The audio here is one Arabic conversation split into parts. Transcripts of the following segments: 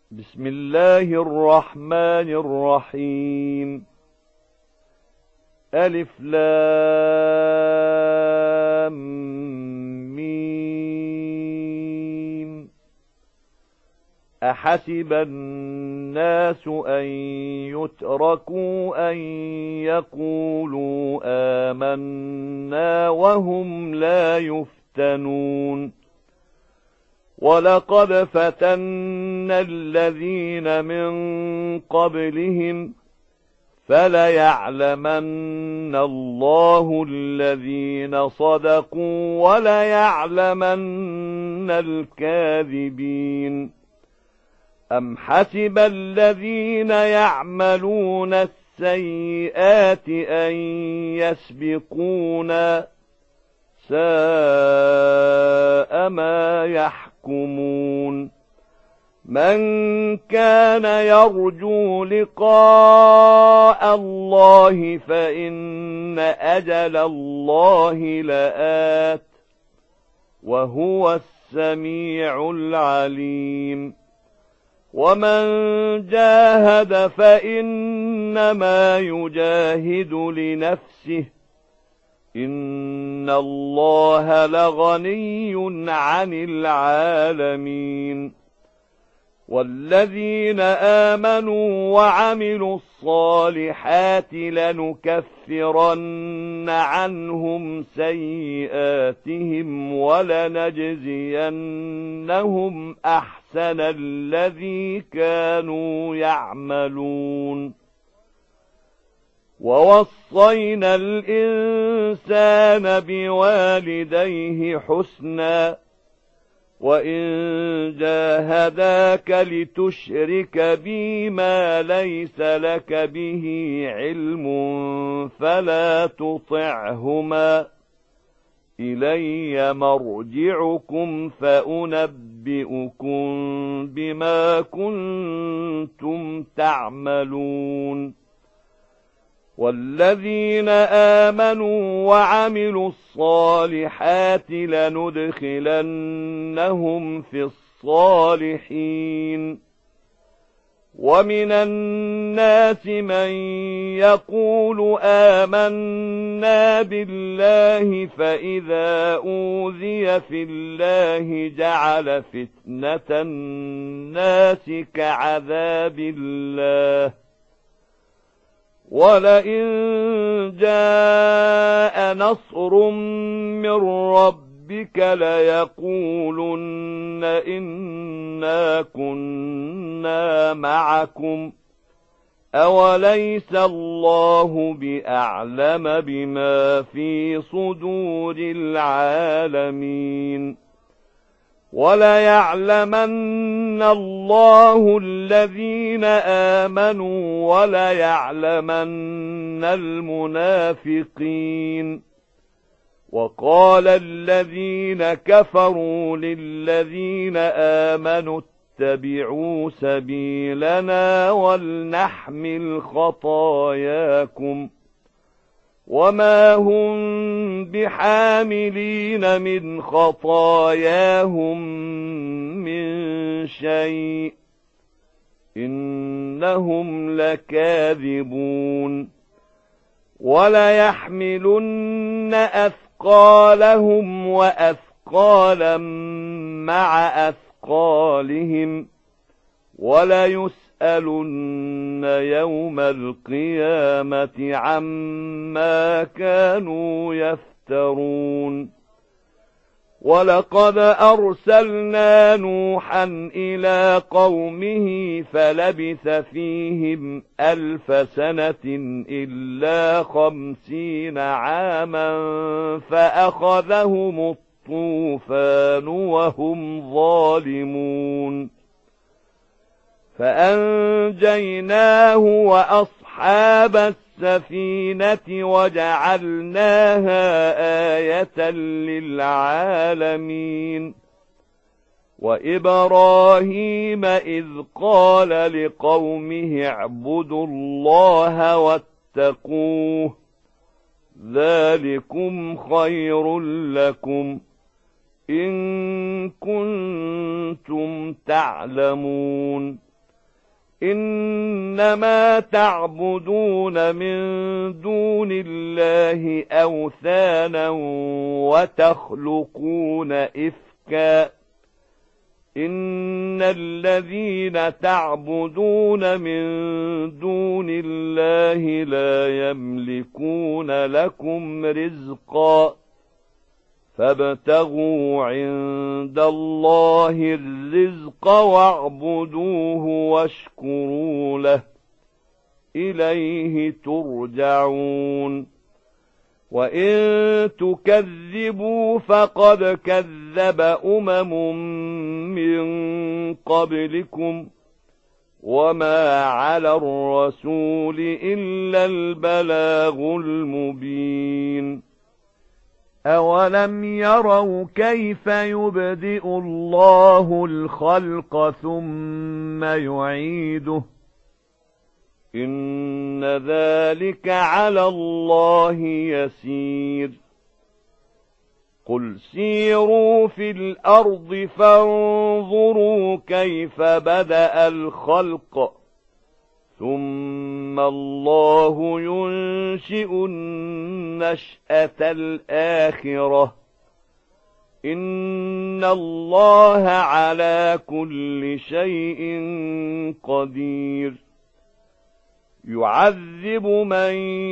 بسم الله الرحمن الرحيم. ألف لام ميم. أحسب الناس أن يتركوا أن يقولوا آمنا وهم لا يفتنون. ولقد فتنا الذين من قبلهم فليعلمن الله الذين صدقوا وليعلمن الكاذبين. أم حسب الذين يعملون السيئات أن يسبقونا ساء ما يحكمون. من كان يرجو لقاء الله فإن أجل الله لآت وهو السميع العليم. ومن جاهد فإنما يجاهد لنفسه إن الله لغني عن العالمين. والذين آمنوا وعملوا الصالحات لنكفرن عنهم سيئاتهم ولنجزينهم أحسن الذي كانوا يعملون. ووصينا الإنسان بوالديه حسنا وإن جاهداك لتشرك بي ما ليس لك به علم فلا تطعهما إلي مرجعكم فأنبئكم بما كنتم تعملون. والذين آمنوا وعملوا الصالحات لندخلنهم في الصالحين. ومن الناس من يقول آمنا بالله فإذا أوذي في الله جعل فتنة الناس كعذاب الله. ولئن جاء نصر من ربك ليقولن إنا كنا معكم أوليس الله بأعلم بما في صدور العالمين. وليعلمن الله الذين آمنوا وليعلمن المنافقين. وقال الذين كفروا للذين آمنوا اتبعوا سبيلنا ولنحمل خطاياكم وما هم بحاملين من خطاياهم من شيء إنهم لكاذبون. وليحملن أثقالهم وأثقالا مع أثقالهم وليسألن يوم القيامة عما كانوا يفترون. ولقد أرسلنا نوحا إلى قومه فلبث فيهم 1000 سنة إلا 50 عاما فأخذهم الطوفان وهم ظالمون. فأنجيناه وأصحاب السفينة وجعلناها آية للعالمين. وإبراهيم إذ قال لقومه اعبدوا الله واتقوه ذلكم خير لكم إن كنتم تعلمون. إنما تعبدون من دون الله أوثانا وتخلقون إفكا إن الذين تعبدون من دون الله لا يملكون لكم رزقا فابتغوا عند الله الرزق واعبدوه واشكروا له إليه ترجعون وإن تكذبوا فقد كذب من قبلكم وما على الرسول إلا البلاغ المبين أولم يروا كيف يبدئ الله الخلق ثم يعيده إن ذلك على الله يسير قل سيروا في الأرض فانظروا كيف بدأ الخلق ثم الله ينشئ النشأة الآخرة إن الله على كل شيء قدير يعذب من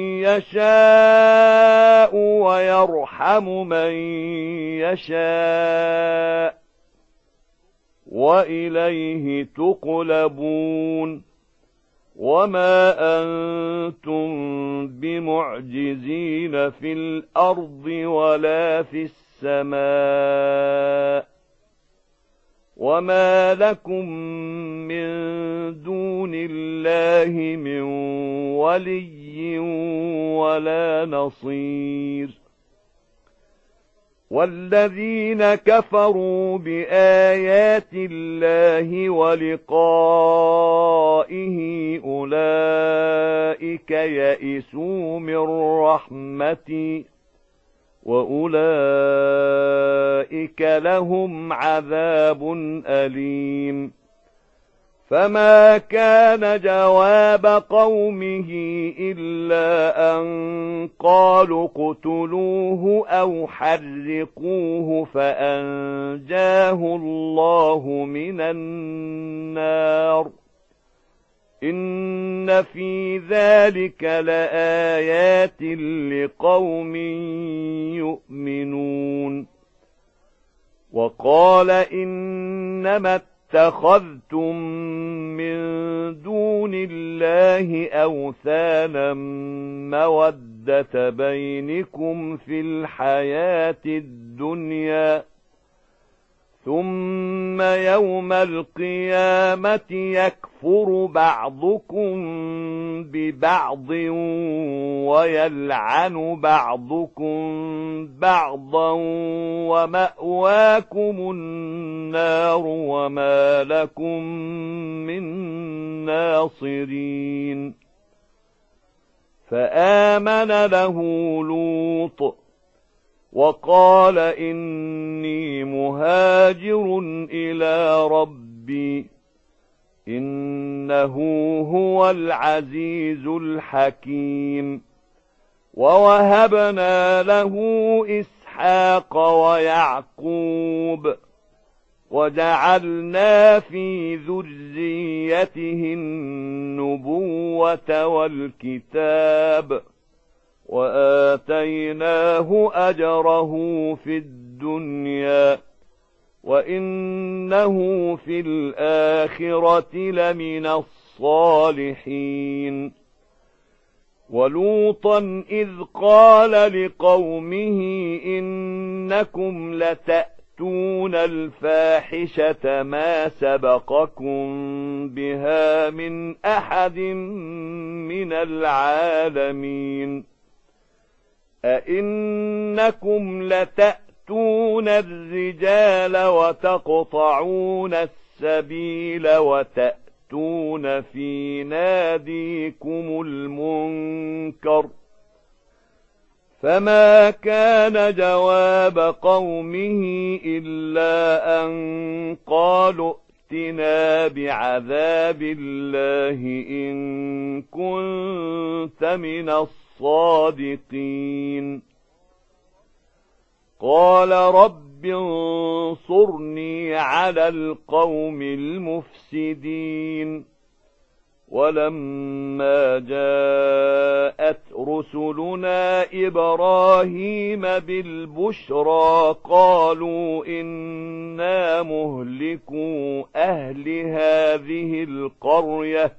يشاء ويرحم من يشاء وإليه تقلبون وما أنتم بمعجزين في الأرض ولا في السماء وما لكم من دون الله من ولي ولا نصير والذين كفروا بآيات الله ولقائه أولئك يئسوا من رحمتي وأولئك لهم عذاب أليم فما كان جواب قومه إلا أن قالوا اقتلوه أو حرقوه فأنجاه الله من النار إن في ذلك لآيات لقوم يؤمنون وقال إنما اتخذتم من دون الله أوثانا مودة بينكم في الحياة الدنيا ثم يوم القيامة يكفر بعضكم ببعض ويلعن بعضكم بعضا ومأواكم النار وما لكم من ناصرين فآمن له لوط وقال إني مهاجر إلى ربي إنه هو العزيز الحكيم ووهبنا له إسحاق ويعقوب وجعلنا في ذريته النبوة والكتاب وآتيناه أجره في الدنيا وإنه في الآخرة لمن الصالحين ولوطا إذ قال لقومه إنكم لتأتون الفاحشة ما سبقكم بها من أحد من العالمين أئنكم لتأتون الرجال وتقطعون السبيل وتأتون في ناديكم المنكر فما كان جواب قومه إلا أن قالوا ائتنا بعذاب الله إن كنت من الصادقين. قال رب انصرني على القوم المفسدين. ولما جاءت رسلنا إبراهيم بالبشرى قالوا إنا مهلكو أهل هذه القرية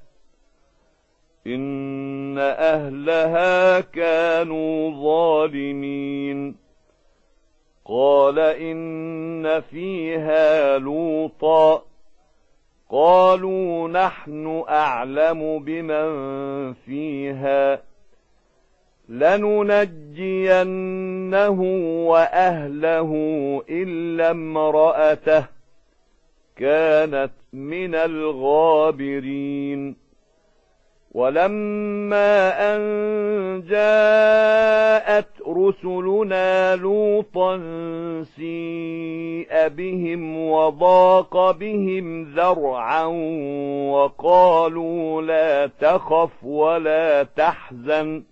إن أهلها كانوا ظالمين. قال إن فيها لوطا قالوا نحن أعلم بمن فيها لننجينه وأهله إلا امرأته كانت من الغابرين. ولما أن جاءت رسلنا لوطا سيء بهم وضاق بهم ذرعا وقالوا لا تخف ولا تحزن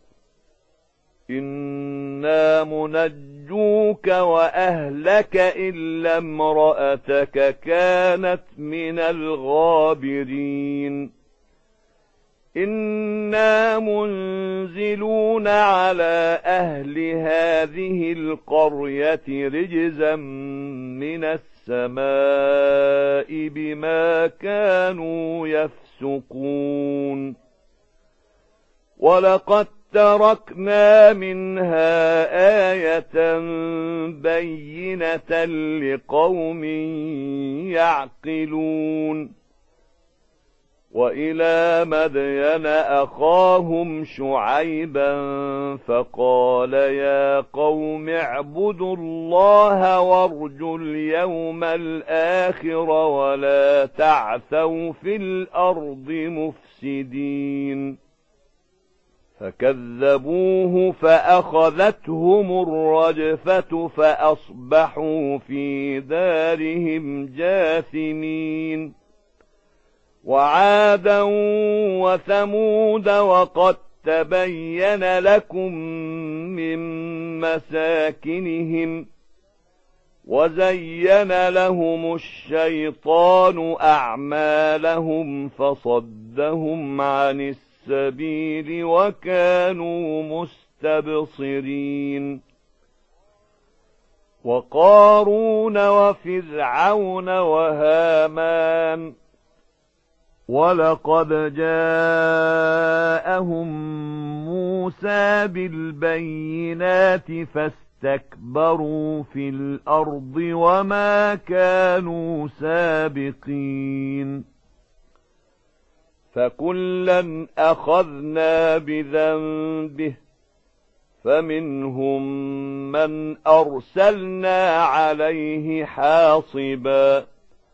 إنا منجوك وأهلك إلا امرأتك كانت من الغابرين. إنا منزلون على أهل هذه القرية رجزا من السماء بما كانوا يفسقون. ولقد تركنا منها آية بينة لقوم يعقلون. وإلى مدين أخاهم شعيبا فقال يا قوم اعبدوا الله وارجوا اليوم الآخر ولا تعثوا في الأرض مفسدين. فكذبوه فأخذتهم الرجفة فأصبحوا في دارهم جاثمين. وعادا وثمود وقد تبين لكم من مساكنهم وزين لهم الشيطان أعمالهم فصدهم عن السبيل وكانوا مستبصرين. وقارون وفرعون وهامان ولقد جاءهم موسى بالبينات فاستكبروا في الأرض وما كانوا سابقين. فكلا أخذنا بذنبه فمنهم من أرسلنا عليه حاصبا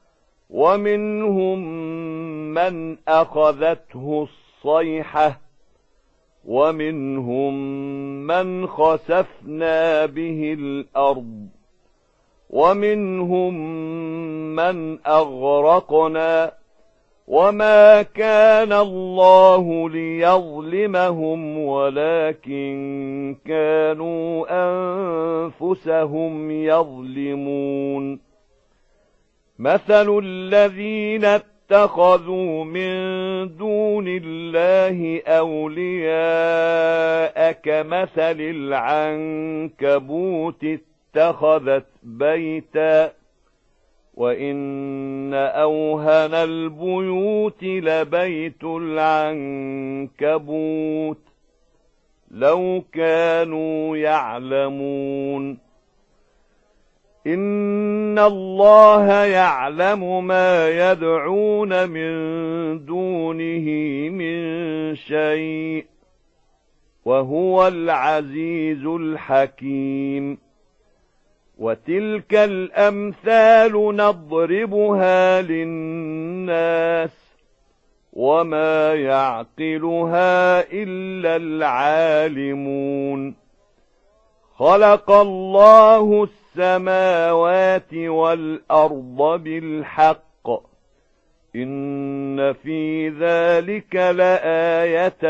ومنهم من أخذته الصيحة ومنهم من خسفنا به الأرض ومنهم من أغرقنا وما كان الله ليظلمهم ولكن كانوا أنفسهم يظلمون. مثل الذين اتخذوا من دون الله أولياء كمثل العنكبوت اتخذت بيتا وإن أوهن البيوت لبيت العنكبوت لو كانوا يعلمون. إن الله يعلم ما يدعون من دونه من شيء وهو العزيز الحكيم. وتلك الأمثال نضربها للناس وما يعقلها إلا العالمون. خلق الله السماوات والأرض بالحق إن في ذلك لآية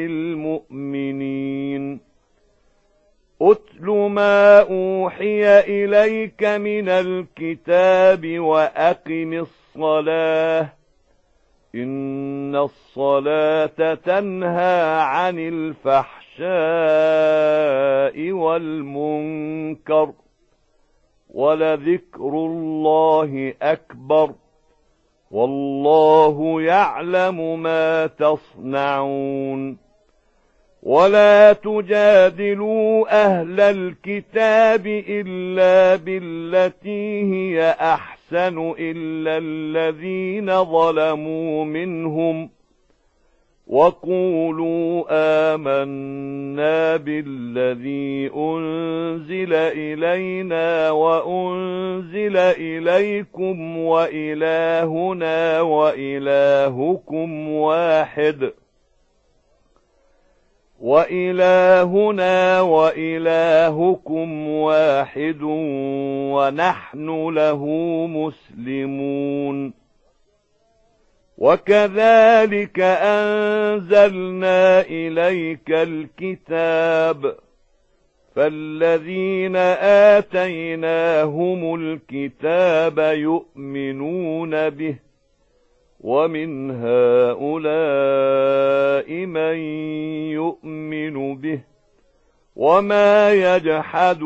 للمؤمنين أتل ما أوحي إليك من الكتاب وأقم الصلاة إن الصلاة تنهى عن الفحشاء والمنكر ولذكر الله أكبر والله يعلم ما تصنعون ولا تجادلوا أهل الكتاب إلا بالتي هي أحسن إلا الذين ظلموا منهم وقولوا آمنا بالذي أنزل إلينا وأنزل إليكم وإلهنا وإلهكم واحد ونحن له مسلمون وكذلك أنزلنا إليك الكتاب فالذين آتيناهم الكتاب يؤمنون به ومن هؤلاء من يؤمن به وما يجحد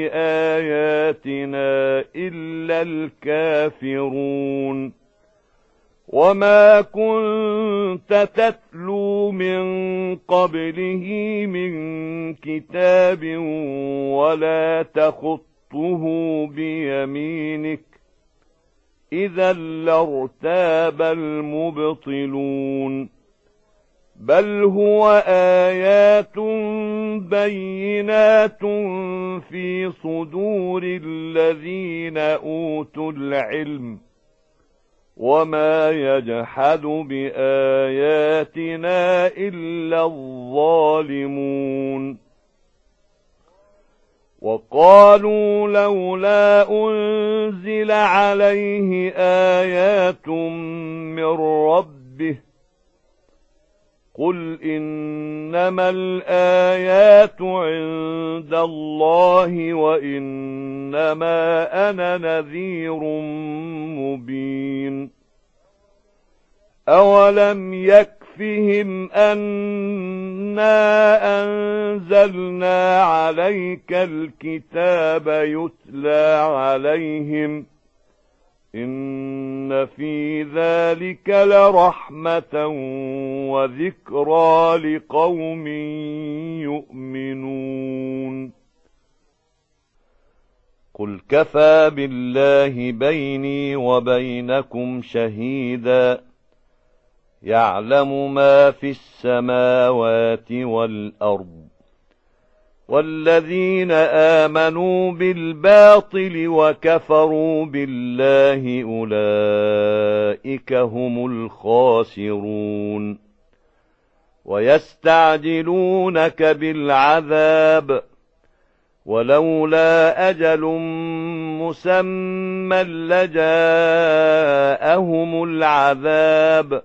بآياتنا إلا الكافرون وما كنت تتلو من قبله من كتاب ولا تخطه بيمينك إذا لارتاب المبطلون بل هو آيات بينات في صدور الذين أوتوا العلم وما يجحد بآياتنا إلا الظالمون وقالوا لولا أنزل عليه آيات من ربه قل إنما الآيات عند الله وإنما أنا نذير مبين أولم يكفهم أنا أنزلنا عليك الكتاب يتلى عليهم إن في ذلك لرحمة وذكرى لقوم يؤمنون قل كفى بالله بيني وبينكم شهيدا يعلم ما في السماوات والأرض والذين آمنوا بالباطل وكفروا بالله أولئك هم الخاسرون ويستعجلونك بالعذاب ولولا أجل مسمى لجاءهم العذاب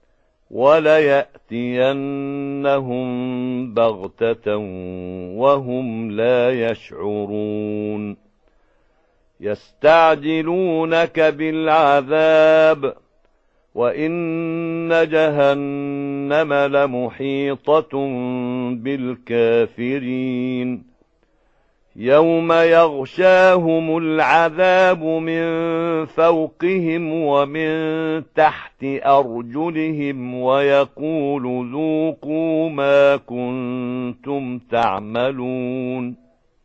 وليأتينهم بغتة وهم لا يشعرون يستعجلونك بالعذاب وإن جهنم لمحيطة بالكافرين يوم يغشاهم العذاب من فوقهم ومن تحت أرجلهم ويقول ذوقوا ما كنتم تعملون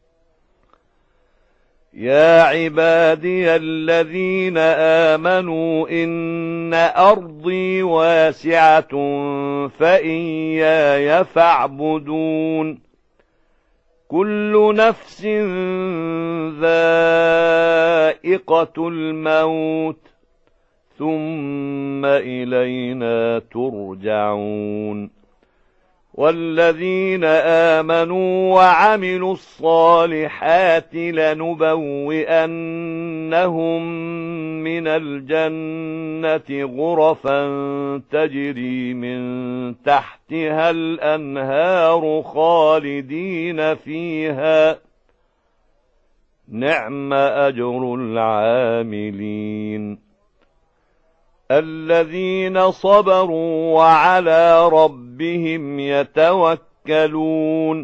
يا عبادي الذين آمنوا إن أرضي واسعة فإياي فاعبدون كل نفس ذائقة الموت ثم إلينا ترجعون والذين آمنوا وعملوا الصالحات لنبوئنهم من الجنة غرفا تجري من تحتها الأنهار خالدين فيها نعم أجر العاملين الذين صبروا وعلى ربهم يتوكلون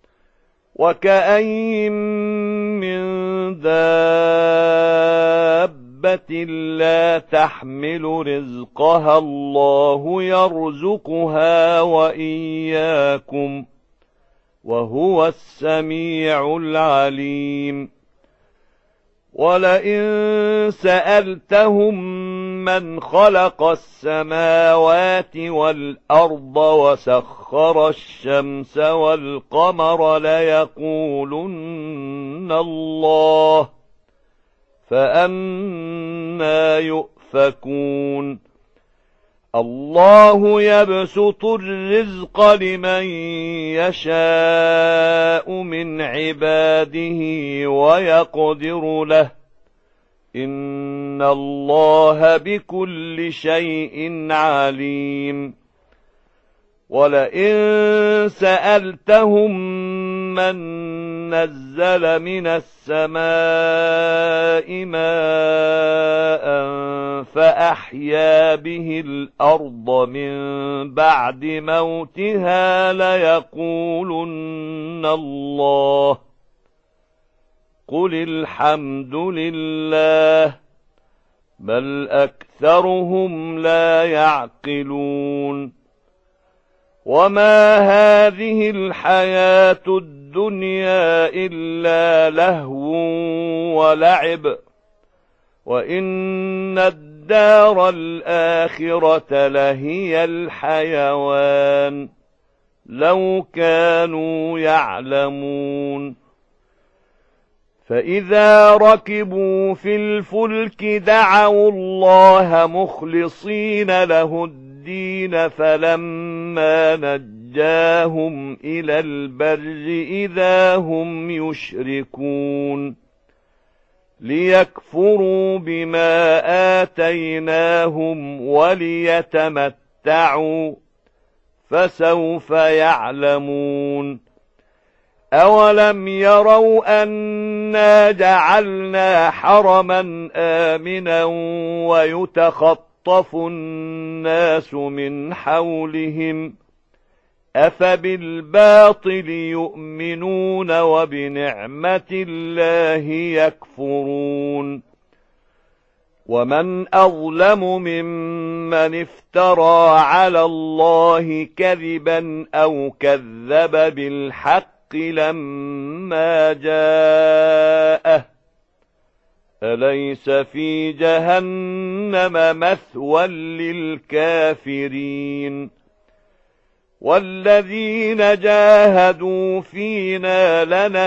وكأين من دابة لا تحمل رزقها الله يرزقها وإياكم وهو السميع العليم ولئن سألتهم من خلق السماوات والأرض وسخر الشمس والقمر ليقولن الله فأنى يؤفكون الله يبسط الرزق لمن يشاء من عباده ويقدر له إن الله بكل شيء عليم ولئن سألتهم من نزل من السماء ماء فأحيا به الأرض من بعد موتها ليقولن الله قل الحمد لله بل أكثرهم لا يعقلون وما هذه الحياة الدنيا إلا لهو ولعب وإن الدار الآخرة لهي الحيوان لو كانوا يعلمون فإذا ركبوا في الفلك دعوا الله مخلصين له الدين فلما نجاهم إلى البر إذا هم يشركون ليكفروا بما آتيناهم وليتمتعوا فسوف يعلمون أولم يروا أنا جعلنا حرما آمنا ويتخطف الناس من حولهم أفبالباطل يؤمنون وبنعمة الله يكفرون ومن أظلم ممن افترى على الله كذبا أو كذب بالحق لما جاءه أليس في جهنم مثوى للكافرين والذين جاهدوا فينا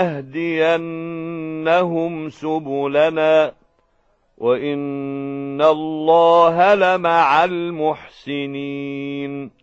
لنهدينهم سبلنا وإن الله لمع المحسنين